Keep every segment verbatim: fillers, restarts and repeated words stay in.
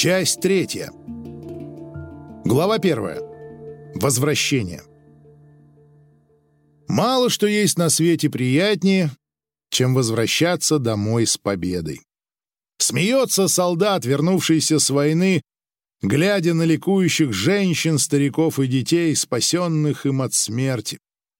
Часть третья. Глава первая. Возвращение. Мало что есть на свете приятнее, чем возвращаться домой с победой. Смеется солдат, вернувшийся с войны, глядя на ликующих женщин, стариков и детей, спасенных им от смерти.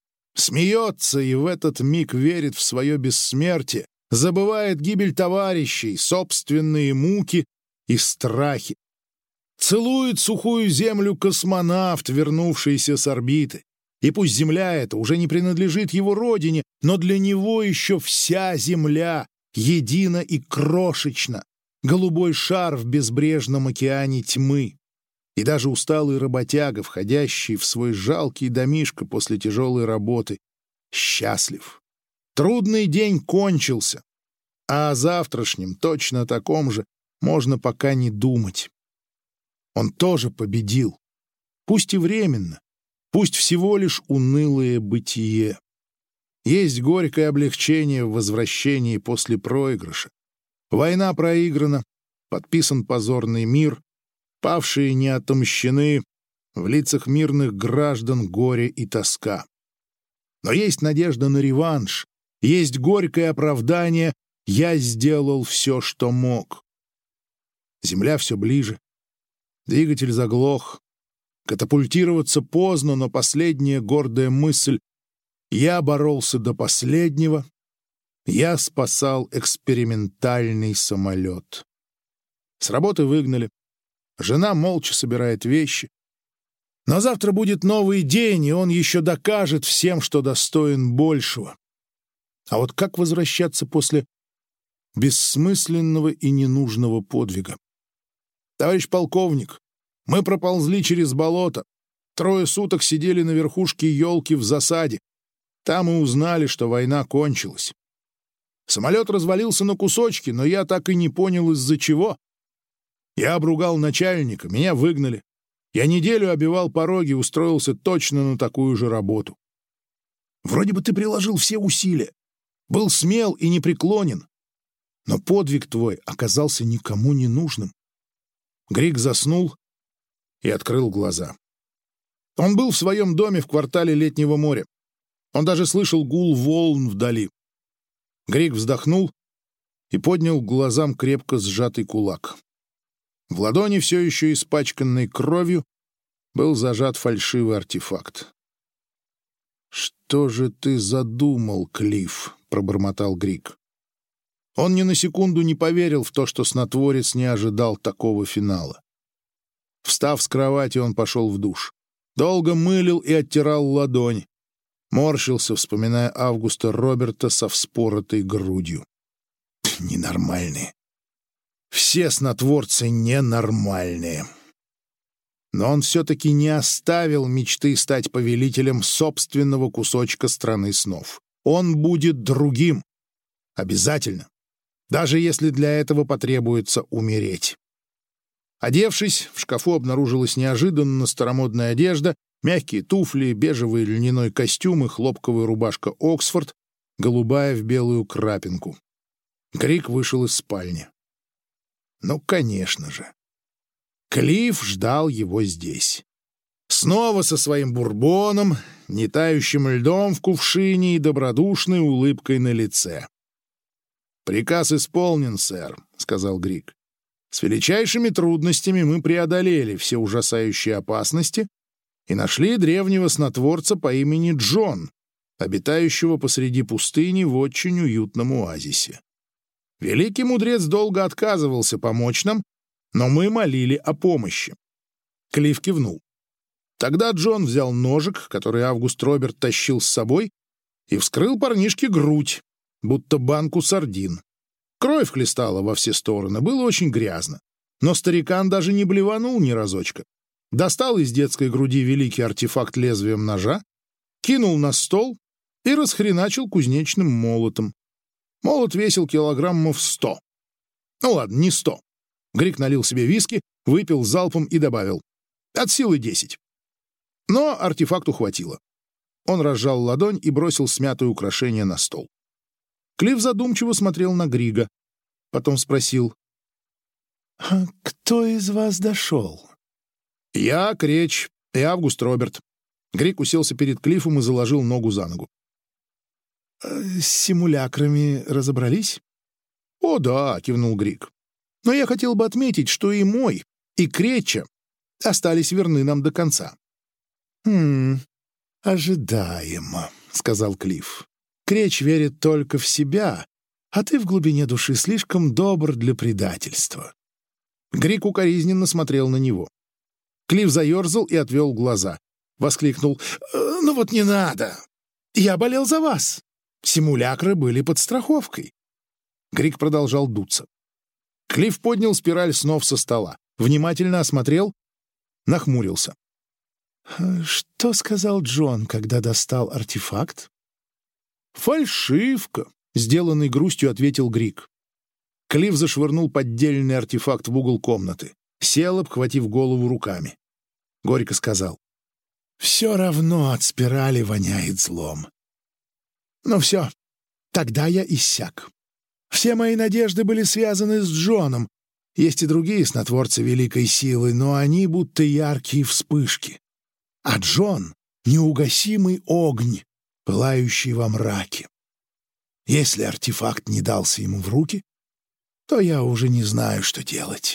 Смеется и в этот миг верит в свое бессмертие, забывает гибель товарищей, собственные муки и страхи. Целует сухую землю космонавт, вернувшийся с орбиты. И пусть Земля эта уже не принадлежит его родине, но для него еще вся Земля едина и крошечна, голубой шар в безбрежном океане тьмы. И даже усталый работяга, входящий в свой жалкий домишко после тяжелой работы, счастлив. Трудный день кончился, а о завтрашнем, точно таком же, можно пока не думать. Он тоже победил, пусть и временно, пусть всего лишь унылое бытие. Есть горькое облегчение в возвращении после проигрыша. Война проиграна, подписан позорный мир, павшие не отомщены, в лицах мирных граждан горе и тоска. Но есть надежда на реванш, есть горькое оправдание «я сделал все, что мог». Земля все ближе. Двигатель заглох. Катапультироваться поздно, но последняя гордая мысль «я боролся до последнего», я спасал экспериментальный самолет. С работы выгнали. Жена молча собирает вещи. Но завтра будет новый день, и он еще докажет всем, что достоин большего. А вот как возвращаться после бессмысленного и ненужного подвига? Товарищ полковник, мы проползли через болото. Трое суток сидели на верхушке елки в засаде. Там и узнали, что война кончилась. Самолет развалился на кусочки, но я так и не понял, из-за чего. Я обругал начальника, меня выгнали. Я неделю обивал пороги и устроился точно на такую же работу. Вроде бы ты приложил все усилия, был смел и непреклонен, но подвиг твой оказался никому не нужным. Григ заснул и открыл глаза. Он был в своем доме в квартале Летнего моря. Он даже слышал гул волн вдали. Григ вздохнул и поднял к глазам крепко сжатый кулак. В ладони, все еще испачканной кровью, был зажат фальшивый артефакт. «Что же ты задумал, Клифф?» — пробормотал Григ. Он ни на секунду не поверил в то, что снотворец не ожидал такого финала. Встав с кровати, он пошел в душ. Долго мылил и оттирал ладонь. Морщился, вспоминая Августа Роберта со вспоротой грудью. Ненормальные. Все снотворцы ненормальные. Но он все-таки не оставил мечты стать повелителем собственного кусочка страны снов. Он будет другим. Обязательно. Даже если для этого потребуется умереть. Одевшись, в шкафу обнаружилась неожиданно старомодная одежда, мягкие туфли, бежевый льняной костюм и хлопковая рубашка «Оксфорд», голубая в белую крапинку. Григ вышел из спальни. Ну, конечно же. Клифф ждал его здесь. Снова со своим бурбоном, не тающим льдом в кувшине и добродушной улыбкой на лице. «Приказ исполнен, сэр», — сказал Григ. «С величайшими трудностями мы преодолели все ужасающие опасности и нашли древнего снотворца по имени Джон, обитающего посреди пустыни в очень уютном оазисе. Великий мудрец долго отказывался помочь нам, но мы молили о помощи». Клифф кивнул. Тогда Джон взял ножик, который Август Роберт тащил с собой, и вскрыл парнишке грудь, будто банку сардин. Кровь хлестала во все стороны, было очень грязно. Но старикан даже не блеванул ни разочка. Достал из детской груди великий артефакт лезвием ножа, кинул на стол и расхреначил кузнечным молотом. Молот весил килограммов сто. Ну ладно, не сто. Григ налил себе виски, выпил залпом и добавил: от силы десять. Но артефакту хватило. Он разжал ладонь и бросил смятое украшение на стол. Клифф задумчиво смотрел на Грига. Потом спросил: А кто из вас дошел? Я, Креч и Август Роберт. Грик уселся перед Клиффом и заложил ногу за ногу. С симулякрами разобрались? О, да, кивнул Грик. Но я хотел бы отметить, что и мой, и Креча остались верны нам до конца. Хм, ожидаемо, сказал Клифф. Креч верит только в себя, а ты в глубине души слишком добр для предательства. Грик укоризненно смотрел на него. Клифф заерзал и отвел глаза. Воскликнул: «Ну вот не надо! Я болел за вас! Симулякры были подстраховкой!» Грик продолжал дуться. Клифф поднял спираль снов со стола, внимательно осмотрел, нахмурился. «Что сказал Джон, когда достал артефакт?» «Фальшивка», — сделанной грустью ответил Грик. Клифф зашвырнул поддельный артефакт в угол комнаты, сел, обхватив голову руками. Горько сказал: «Все равно от спирали воняет злом. Ну все, тогда я иссяк. Все мои надежды были связаны с Джоном. Есть и другие снотворцы великой силы, но они будто яркие вспышки. А Джон — неугасимый огонь, пылающий во мраке. Если артефакт не дался ему в руки, то я уже не знаю, что делать».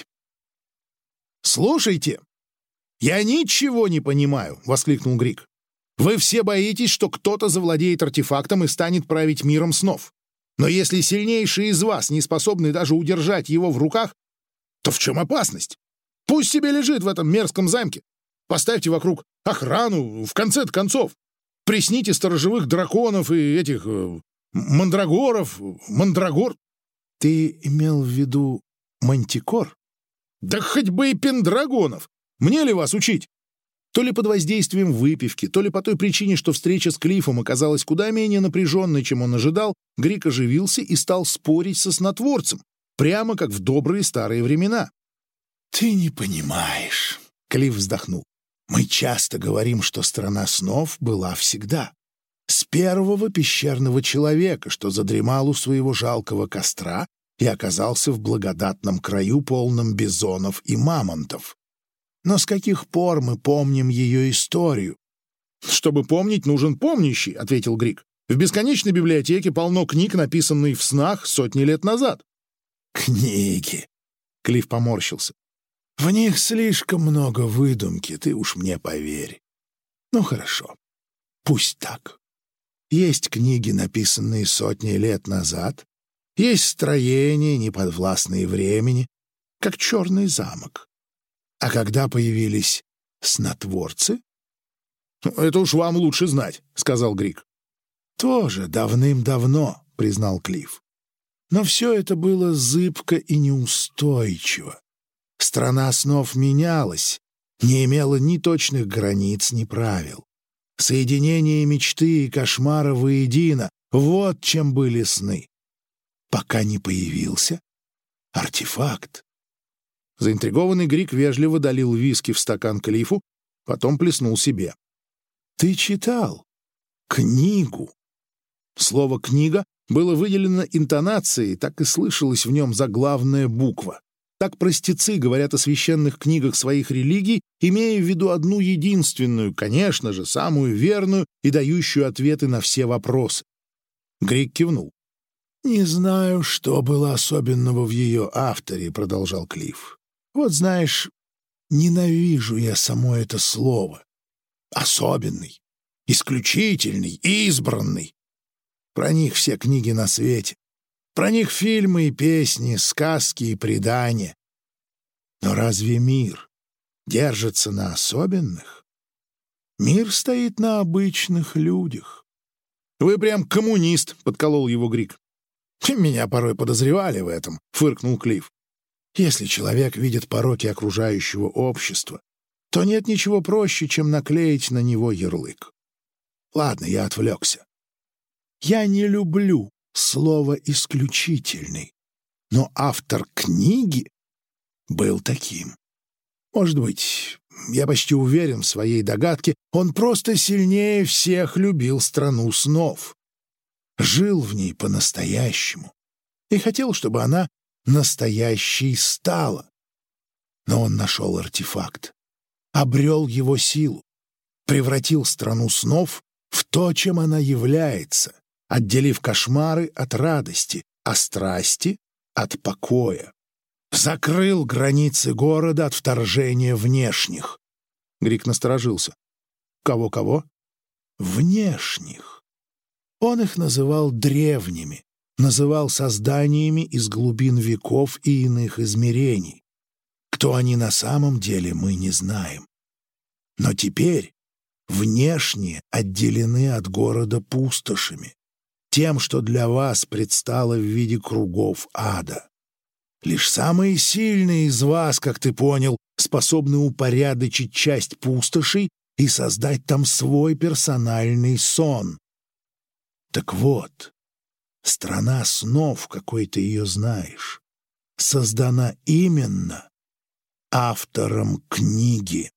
«Слушайте, я ничего не понимаю», — воскликнул Грик. «Вы все боитесь, что кто-то завладеет артефактом и станет править миром снов. Но если сильнейший из вас не способны даже удержать его в руках, то в чем опасность? Пусть себе лежит в этом мерзком замке. Поставьте вокруг охрану, в конце концов. Присните сторожевых драконов и этих э, мандрагоров, мандрагор». «Ты имел в виду мантикор?» «Да хоть бы и пендрагонов! Мне ли вас учить?» То ли под воздействием выпивки, то ли по той причине, что встреча с Клиффом оказалась куда менее напряженной, чем он ожидал, Грик оживился и стал спорить со снотворцем, прямо как в добрые старые времена. «Ты не понимаешь», — Клифф вздохнул. «Мы часто говорим, что страна снов была всегда. С первого пещерного человека, что задремал у своего жалкого костра и оказался в благодатном краю, полном бизонов и мамонтов. Но с каких пор мы помним ее историю?» «Чтобы помнить, нужен помнящий», — ответил Грик. «В бесконечной библиотеке полно книг, написанных в снах сотни лет назад». «Книги!» — Клифф поморщился. «В них слишком много выдумки, ты уж мне поверь. Ну хорошо, пусть так. Есть книги, написанные сотни лет назад, есть строения, неподвластные времени, как черный замок. А когда появились снотворцы?» «Это уж вам лучше знать», — сказал Грик. «Тоже давным-давно», — признал Клифф. «Но все это было зыбко и неустойчиво. Страна снов менялась, не имела ни точных границ, ни правил. Соединение мечты и кошмара воедино — вот чем были сны. Пока не появился артефакт». Заинтригованный Грик вежливо долил виски в стакан Клиффу, потом плеснул себе. «Ты читал книгу?» Слово «книга» было выделено интонацией, так и слышалась в нем заглавная буква. Так простецы говорят о священных книгах своих религий, имея в виду одну единственную, конечно же, самую верную и дающую ответы на все вопросы. Грик кивнул. «Не знаю, что было особенного в ее авторе», — продолжал Клифф. «Вот знаешь, ненавижу я само это слово. Особенный, исключительный, избранный. Про них все книги на свете. Про них фильмы и песни, сказки и предания. Но разве мир держится на особенных? Мир стоит на обычных людях». «Вы прям коммунист», — подколол его Грик. «Меня порой подозревали в этом», — фыркнул Клифф. «Если человек видит пороки окружающего общества, то нет ничего проще, чем наклеить на него ярлык. Ладно, я отвлекся. Я не люблю слово «исключительный», но автор книги был таким. Может быть, я почти уверен в своей догадке, он просто сильнее всех любил страну снов. Жил в ней по-настоящему и хотел, чтобы она настоящей стала. Но он нашел артефакт, обрел его силу, превратил страну снов в то, чем она является, отделив кошмары от радости, а страсти от покоя. Закрыл границы города от вторжения внешних. Грик насторожился. Кого-кого? Внешних. Он их называл древними, называл созданиями из глубин веков и иных измерений. Кто они на самом деле, мы не знаем. Но теперь внешние отделены от города пустошами, тем, что для вас предстало в виде кругов ада. Лишь самые сильные из вас, как ты понял, способны упорядочить часть пустошей и создать там свой персональный сон. Так вот, страна снов, какой ты ее знаешь, создана именно автором книги.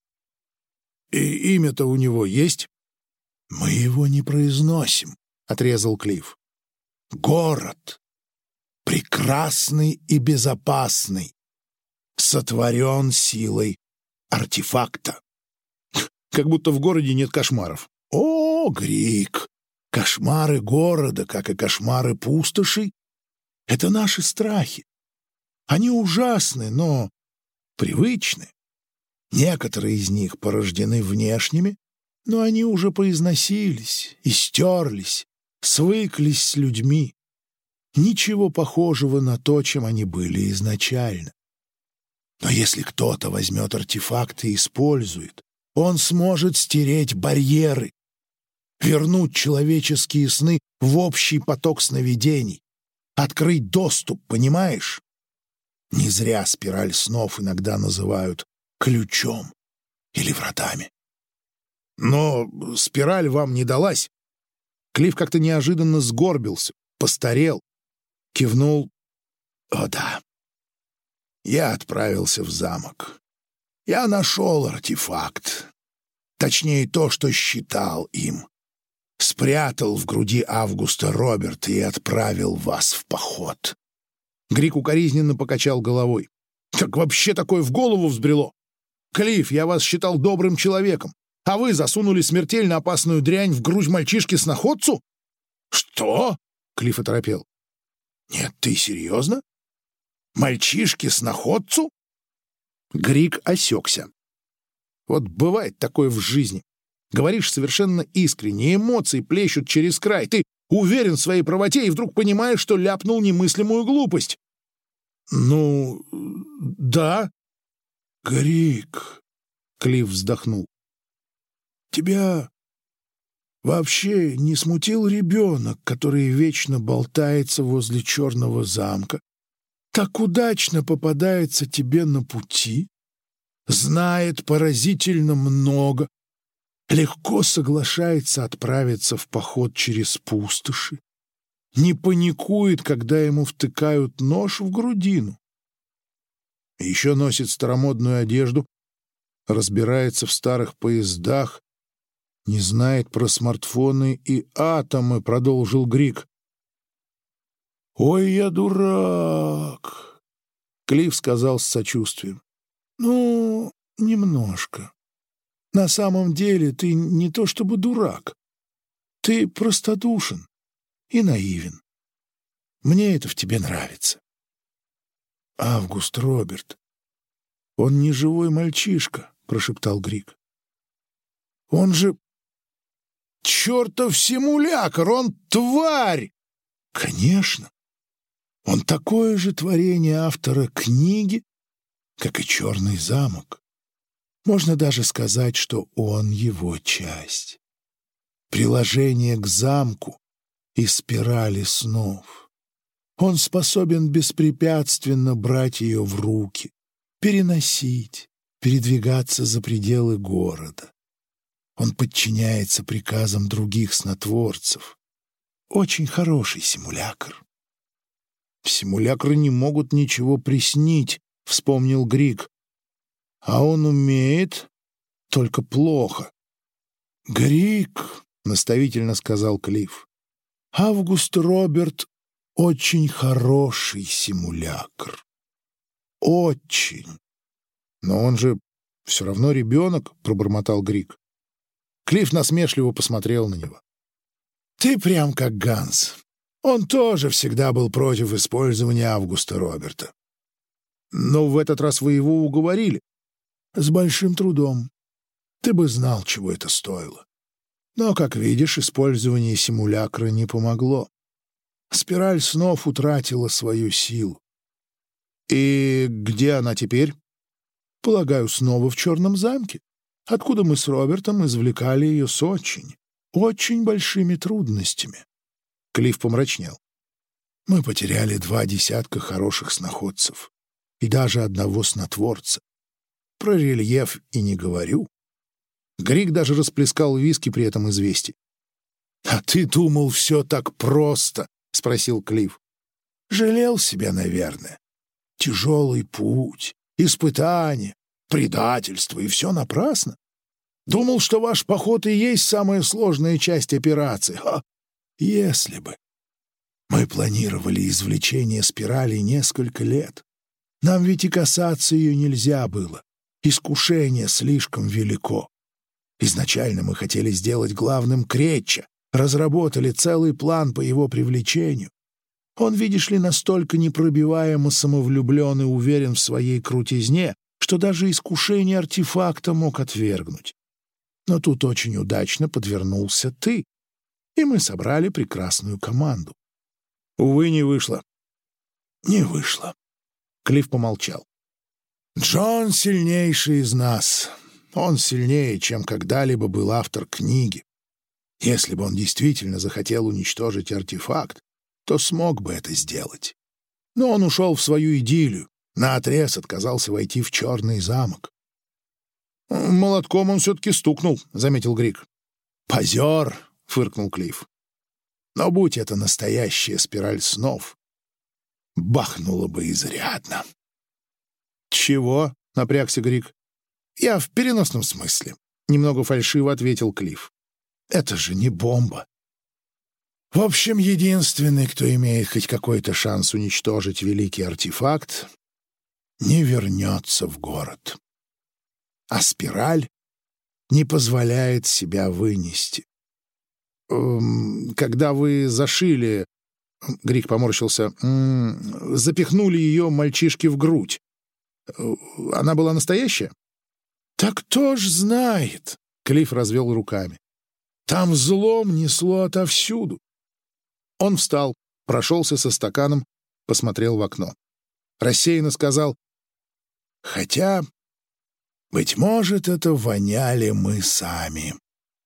И имя-то у него есть? Мы его не произносим, — отрезал Клифф. Город, прекрасный и безопасный, сотворен силой артефакта. Как будто в городе нет кошмаров. О, Грик! Кошмары города, как и кошмары пустошей, — это наши страхи. Они ужасны, но привычны. Некоторые из них порождены внешними, но они уже поизносились, истерлись, свыклись с людьми. Ничего похожего на то, чем они были изначально. Но если кто-то возьмет артефакт и использует, он сможет стереть барьеры, вернуть человеческие сны в общий поток сновидений, открыть доступ, понимаешь? Не зря спираль снов иногда называют ключом или вратами. Но спираль вам не далась. Клифф как-то неожиданно сгорбился, постарел, кивнул. О да, я отправился в замок. Я нашел артефакт, точнее то, что считал им. Спрятал в груди Августа Роберта и отправил вас в поход. Грик укоризненно покачал головой. Так вообще такое в голову взбрело? Клифф, я вас считал добрым человеком, а вы засунули смертельно опасную дрянь в грудь мальчишки-сноходцу? Что? Клифф оторопел. Нет, ты серьезно? Мальчишке-сноходцу? Грик осекся. Вот бывает такое в жизни. Говоришь совершенно искренне, эмоции плещут через край. Ты уверен в своей правоте и вдруг понимаешь, что ляпнул немыслимую глупость. Ну, да. Грик, Клифф вздохнул. Тебя вообще не смутил ребенок, который вечно болтается возле черного замка, так удачно попадается тебе на пути, знает поразительно много, легко соглашается отправиться в поход через пустоши, не паникует, когда ему втыкают нож в грудину, еще носит старомодную одежду, разбирается в старых поездах, не знает про смартфоны и атомы, продолжил Грик. «Ой, я дурак!» Клифф сказал с сочувствием. «Ну, немножко. На самом деле ты не то чтобы дурак. Ты простодушен и наивен. Мне это в тебе нравится». «Август Роберт, он не живой мальчишка», — прошептал Грик. «Он же чертов симулякр, он тварь!» «Конечно. Он такое же творение автора книги, как и «Черный замок». Можно даже сказать, что он его часть. Приложение к замку и спирали снов. Он способен беспрепятственно брать ее в руки, переносить, передвигаться за пределы города. Он подчиняется приказам других снотворцев. Очень хороший симулякр. «Симулякры не могут ничего приснить», — вспомнил Грик. «А он умеет, только плохо». «Грик», — наставительно сказал Клифф, — «Август Роберт очень хороший симулякр. Очень. «Но он же все равно ребенок», — пробормотал Грик. Клифф насмешливо посмотрел на него. «Ты прям как Ганс. Он тоже всегда был против использования Августа Роберта. Но в этот раз вы его уговорили. С большим трудом. Ты бы знал, чего это стоило. Но, как видишь, использование симулякра не помогло. Спираль снов утратила свою силу. И где она теперь? Полагаю, снова в Черном замке, откуда мы с Робертом извлекали ее с очень, очень большими трудностями. Клифф помрачнел. Мы потеряли два десятка хороших сноходцев и даже одного снотворца. Про рельеф и не говорю. Грик даже расплескал виски при этом известии. — А ты думал, все так просто? — спросил Клифф. — Жалел себя, наверное. Тяжелый путь, испытания, предательство, и все напрасно. Думал, что ваш поход и есть самая сложная часть операции. Ха! Если бы. Мы планировали извлечение спирали несколько лет. Нам ведь и касаться ее нельзя было. Искушение слишком велико. Изначально мы хотели сделать главным Кретча, разработали целый план по его привлечению. Он, видишь ли, настолько непробиваемо самовлюблен и уверен в своей крутизне, что даже искушение артефакта мог отвергнуть. Но тут очень удачно подвернулся ты, и мы собрали прекрасную команду. Увы, не вышло. Не вышло. Клифф помолчал. Джон сильнейший из нас. Он сильнее, чем когда-либо был автор книги. Если бы он действительно захотел уничтожить артефакт, то смог бы это сделать. Но он ушел в свою идиллию, наотрез отказался войти в Черный замок. «Молотком он все-таки стукнул», — заметил Грик. «Позер», — фыркнул Клифф. «Но будь это настоящая спираль снов, бахнуло бы изрядно». «Чего?» — напрягся Грик. «Я в переносном смысле», — немного фальшиво ответил Клифф. «Это же не бомба». В общем, единственный, кто имеет хоть какой-то шанс уничтожить великий артефакт, не вернется в город. А спираль не позволяет себя вынести. «Когда вы зашили...» — Грик поморщился. «Запихнули ее мальчишке в грудь. Она была настоящая?» «Так кто ж знает?» — Клифф развел руками. «Там злом несло отовсюду». Он встал, прошелся со стаканом, посмотрел в окно. Рассеянно сказал: «Хотя, быть может, это воняли мы сами».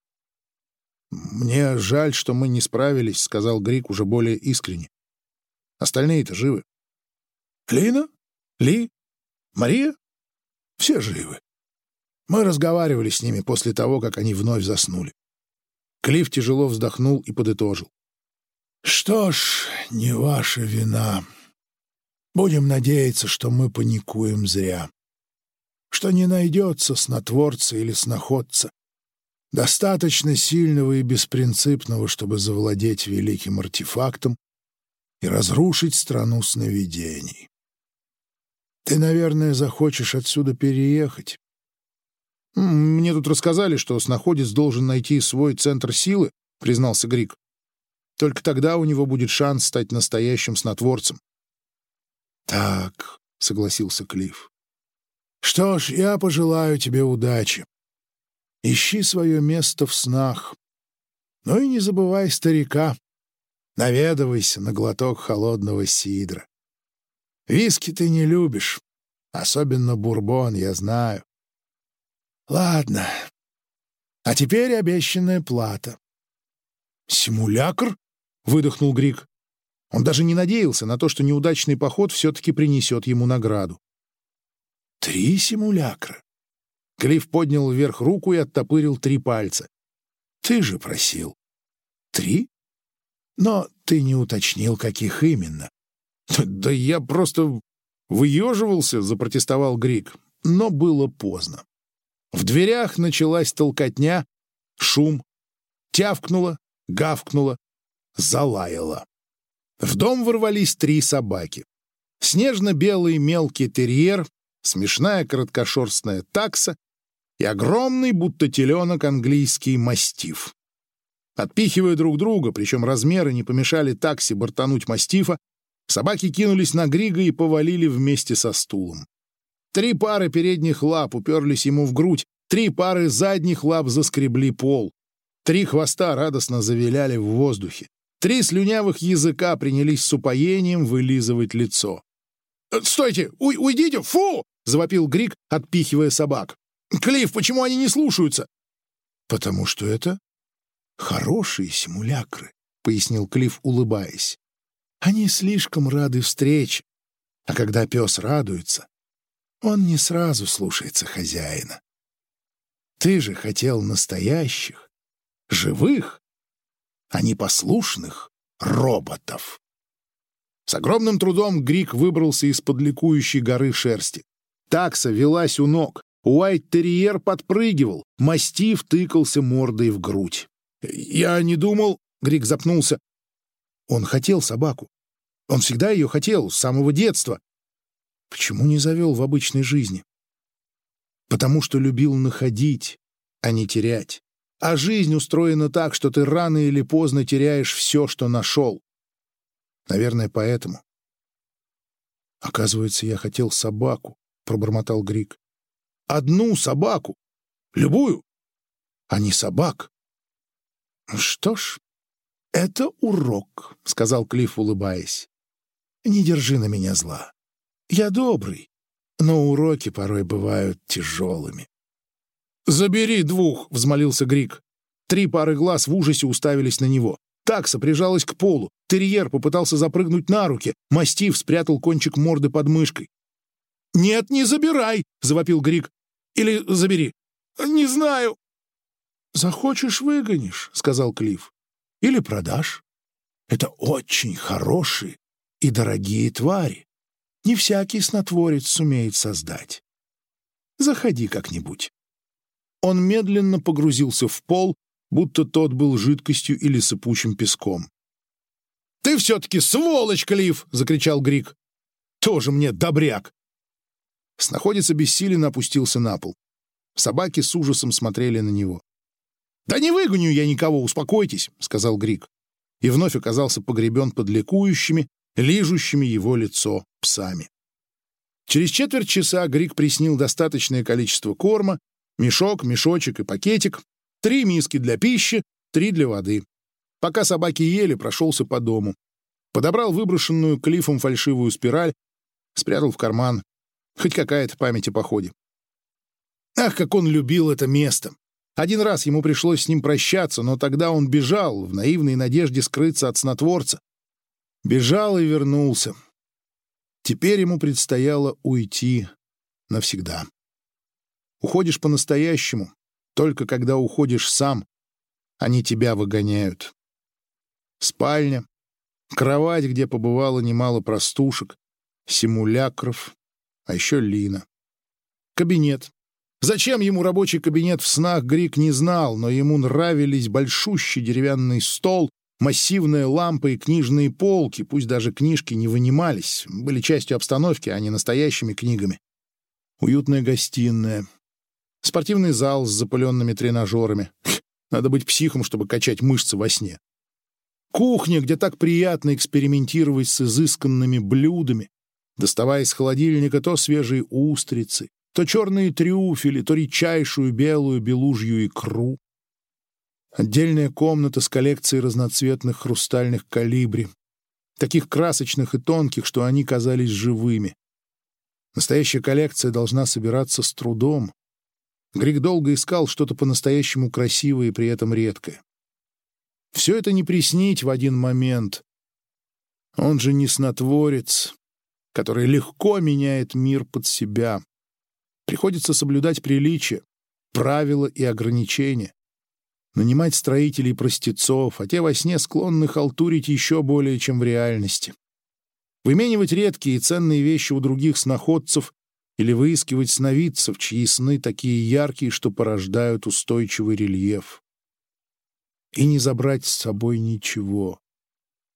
«Мне жаль, что мы не справились», — сказал Грик уже более искренне. «Остальные-то живы». «Лина? Ли? Мария? Все живы. Мы разговаривали с ними после того, как они вновь заснули». Клифф тяжело вздохнул и подытожил. «Что ж, не ваша вина. Будем надеяться, что мы паникуем зря. Что не найдется снотворца или сноходца, достаточно сильного и беспринципного, чтобы завладеть великим артефактом и разрушить страну сновидений. Ты, наверное, захочешь отсюда переехать. Мне тут рассказали, что сноходец должен найти свой центр силы», — признался Грик. «Только тогда у него будет шанс стать настоящим снотворцем». «Так», — согласился Клифф. «Что ж, я пожелаю тебе удачи. Ищи свое место в снах. Ну и не забывай старика. Наведывайся на глоток холодного сидра. Виски ты не любишь, особенно бурбон, я знаю. Ладно. А теперь обещанная плата». «Симулякр?» — выдохнул Грик. Он даже не надеялся на то, что неудачный поход все-таки принесет ему награду. «Три симулякра?» Клифф поднял вверх руку и оттопырил три пальца. «Ты же просил. Три? Но ты не уточнил, каких именно». «Да я просто выеживался», — запротестовал Грик. Но было поздно. В дверях началась толкотня, шум, тявкнуло, гавкнуло, залаяло. В дом ворвались три собаки. Снежно-белый мелкий терьер смешная короткошерстная такса и огромный, будто теленок, английский мастиф. Отпихивая друг друга, причем размеры не помешали таксе бортануть мастифа, собаки кинулись на Грига и повалили вместе со стулом. Три пары передних лап уперлись ему в грудь, три пары задних лап заскребли пол. Три хвоста радостно завиляли в воздухе. Три слюнявых языка принялись с упоением вылизывать лицо. «Стойте! Уй, уйдите! Фу!» — завопил Григ, отпихивая собак. «Клифф, почему они не слушаются?» «Потому что это хорошие симулякры», — пояснил Клифф, улыбаясь. «Они слишком рады встрече, а когда пес радуется, он не сразу слушается хозяина. Ты же хотел настоящих, живых, а не послушных роботов». С огромным трудом Григ выбрался из-под ликующей горы шерсти. Такса велась у ног, уайт-терьер подпрыгивал, мастиф тыкался мордой в грудь. «Я не думал...» — Григ запнулся. Он хотел собаку. Он всегда ее хотел, с самого детства. Почему не завел в обычной жизни? Потому что любил находить, а не терять. А жизнь устроена так, что ты рано или поздно теряешь все, что нашел. Наверное, поэтому. «Оказывается, я хотел собаку», — пробормотал Григ. «Одну собаку. Любую. А не собак». «Что ж, это урок», — сказал Клифф, улыбаясь. «Не держи на меня зла. Я добрый, но уроки порой бывают тяжелыми». «Забери двух», — взмолился Григ. Три пары глаз в ужасе уставились на него. Такса прижалась к полу. Терьер попытался запрыгнуть на руки. Мастиф спрятал кончик морды под мышкой. «Нет, не забирай!» — завопил Григ. «Или забери. Не знаю». «Захочешь — выгонишь», — сказал Клифф. «Или продашь. Это очень хорошие и дорогие твари. Не всякий снотворец сумеет создать. Заходи как-нибудь». Он медленно погрузился в пол, будто тот был жидкостью или сыпучим песком. «Ты все-таки сволочь, Клифф!» — закричал Григ. «Тоже мне добряк!» Снаходец обессиленно опустился на пол. Собаки с ужасом смотрели на него. «Да не выгоню я никого, успокойтесь!» — сказал Григ. И вновь оказался погребен под ликующими, лижущими его лицо псами. Через четверть часа Григ приснил достаточное количество корма, мешок, мешочек и пакетик, три миски для пищи, три для воды. Пока собаки ели, прошелся по дому. Подобрал выброшенную Клиффом фальшивую спираль, спрятал в карман. Хоть какая-то память о походе. Ах, как он любил это место! Один раз ему пришлось с ним прощаться, но тогда он бежал, в наивной надежде скрыться от снотворца. Бежал и вернулся. Теперь ему предстояло уйти навсегда. Уходишь по-настоящему, только когда уходишь сам, они тебя выгоняют. Спальня, кровать, где побывало немало простушек, симулякров, а еще Лина. Кабинет. Зачем ему рабочий кабинет в снах, Григ не знал, но ему нравились большущий деревянный стол, массивная лампа и книжные полки, пусть даже книжки не вынимались, были частью обстановки, а не настоящими книгами. Уютная гостиная. Спортивный зал с запыленными тренажерами. Надо быть психом, чтобы качать мышцы во сне. Кухня, где так приятно экспериментировать с изысканными блюдами, доставая из холодильника то свежие устрицы, то черные трюфели, то редчайшую белую белужью икру. Отдельная комната с коллекцией разноцветных хрустальных колибри, таких красочных и тонких, что они казались живыми. Настоящая коллекция должна собираться с трудом. Григ долго искал что-то по-настоящему красивое и при этом редкое. Все это не приснить в один момент. Он же не снотворец, который легко меняет мир под себя. Приходится соблюдать приличия, правила и ограничения. Нанимать строителей и простецов, а те во сне склонны халтурить еще более, чем в реальности. Выменивать редкие и ценные вещи у других сноходцев или выискивать сновидцев, чьи сны такие яркие, что порождают устойчивый рельеф. И не забрать с собой ничего.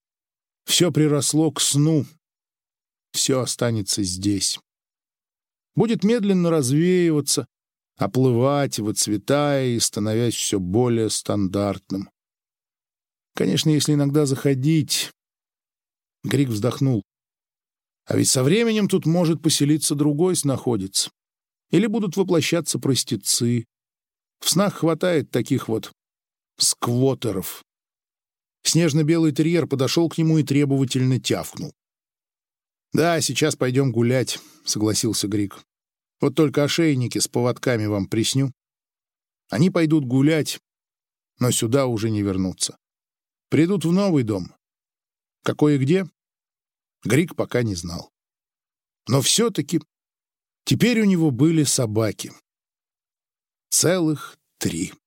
Все приросло к сну, все останется здесь. будет медленно развеиваться, оплывать, выцветая и становясь все более стандартным. Конечно, если иногда заходить... Грик вздохнул. А ведь со временем тут может поселиться другой снаходец. Или будут воплощаться простецы. В снах хватает таких вот сквотеров. Снежно-белый терьер подошел к нему и требовательно тявкнул. «Да, сейчас пойдем гулять», — согласился Грик. «Вот только ошейники с поводками вам присню. Они пойдут гулять, но сюда уже не вернутся. Придут в новый дом. Какой и где?» Грик пока не знал. Но все-таки теперь у него были собаки. Целых три.